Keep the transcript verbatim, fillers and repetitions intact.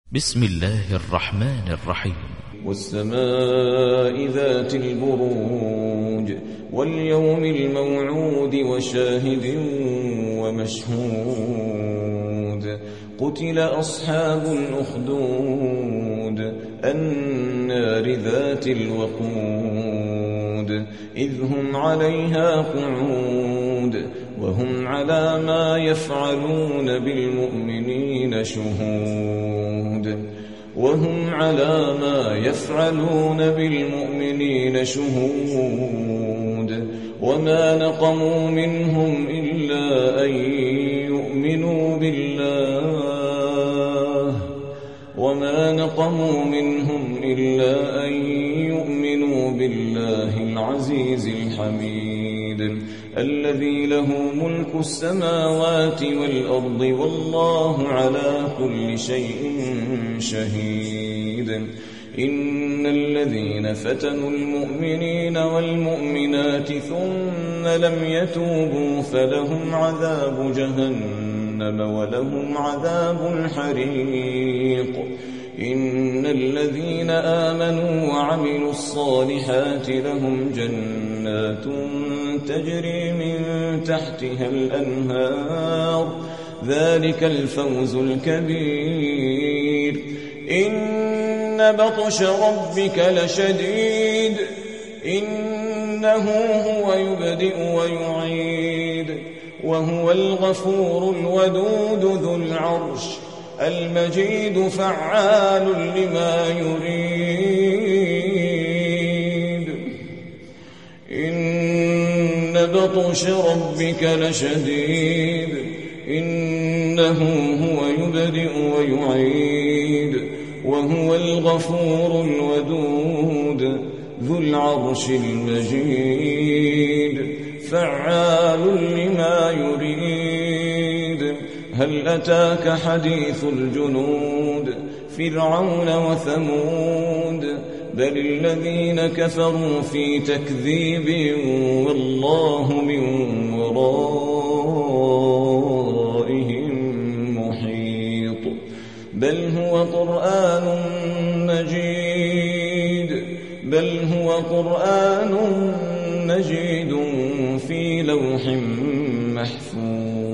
بسم الله الرحمن الرحيم. والسماء ذات البروج واليوم الموعود وشاهد ومشهود قتل أصحاب الأخدود النار ذات الوقود إذ هم عليها قعود وهم على ما يفعلون بالمؤمنين شهود وهم على ما يفعلون بالمؤمنين شهود وما نقموا منهم إلا أن يؤمنوا بالله وما نقموا منهم إلا أن يؤمنوا بالله العزيز الحميد الذي له ملك السماوات والأرض والله على كل شيء شهيد إن الذين فتنوا المؤمنين والمؤمنات ثم لم يتوبوا فلهم عذاب جهنم ولهم عذاب الحريق إن الذين آمنوا وعملوا الصالحات لهم جنات تجري من تحتها الأنهار ذلك الفوز الكبير إن بطش ربك لشديد إنه هو يبدئ ويعيد وهو الغفور الودود ذو العرش المجيد فعال لما يريد إن بطش ربك لشديد إنه هو يبدئ ويعيد وهو الغفور الودود ذو العرش المجيد فعال لما يريد هل أتاك حديث الجنود فرعون وثمود بل الذين كفروا في تكذيب والله من ورائهم محيط بل هو قرآن مجيد بل هو قرآن مجيد في لوح محفوظ